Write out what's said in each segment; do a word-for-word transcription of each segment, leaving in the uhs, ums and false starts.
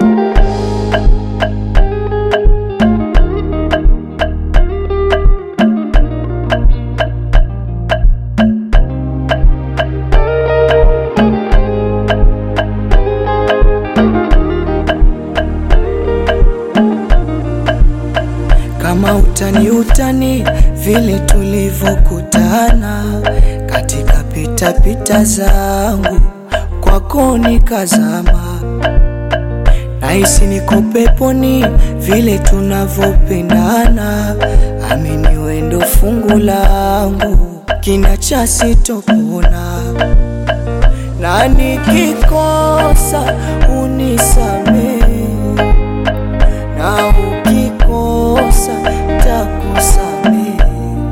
Kama utani utani vile tulivokutana katika pita pita zangu kwako nikazama, nahisi niko peponi vile tunavopendana. Amini wewe ndo fungu langu, kinacha sitopona, na nikikosa unisamehe, na ukikosa takusamehe.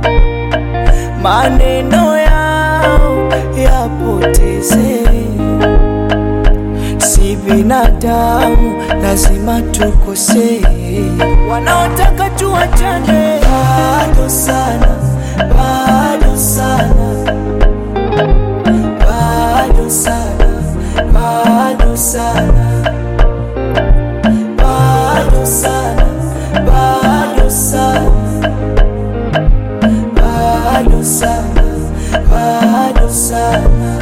Maneno yao yapoteze, si binadamu lazima tukosee. Wanaotaka tuachane bado sana, bado sana, bado sana, bado sana, bado sana, bado sana, bado sana, bado sana.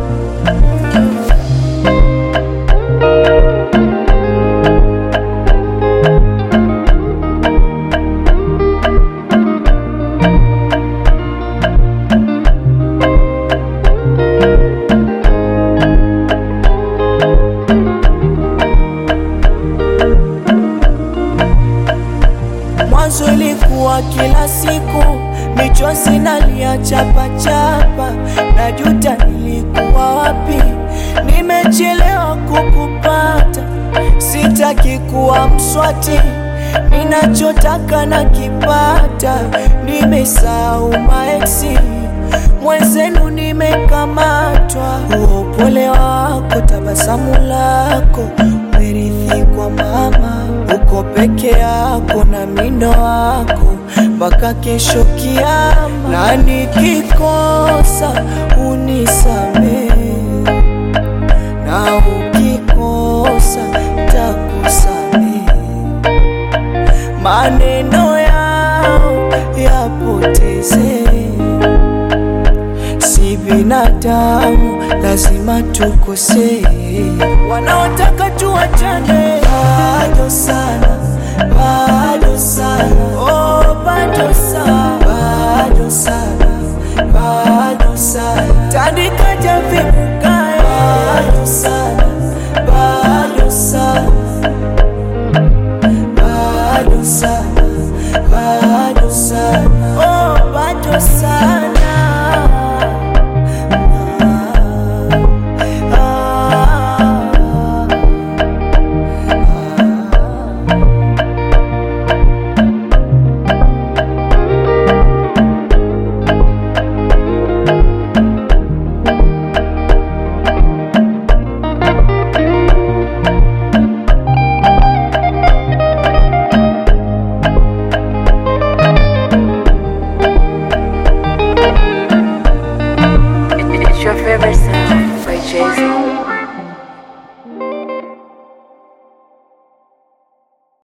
Mwanzo ilikuwa kila siku michozi nalia chapa chapa, najuta nilikuwa wapi, nimechelewa kukupata. Sitaki kuwa mswati, ninachotaka na kipata. Nimesahau maeksi, mwenzenu nimekamatwa. Upole wako, tabasamu lako, merithi kwa mama. Uko peke yako na mindo wako mpaka kesho kiyama, na nikikosa unisamehe, na ukikosa takusamehe. Maneno yao yapoteze, si binadamu lazima tukosee. Wanaotaka tuachane bado sana, bado sana, oh bado sana, bado sana, bado sana. Tandika javi mukaya bado sana.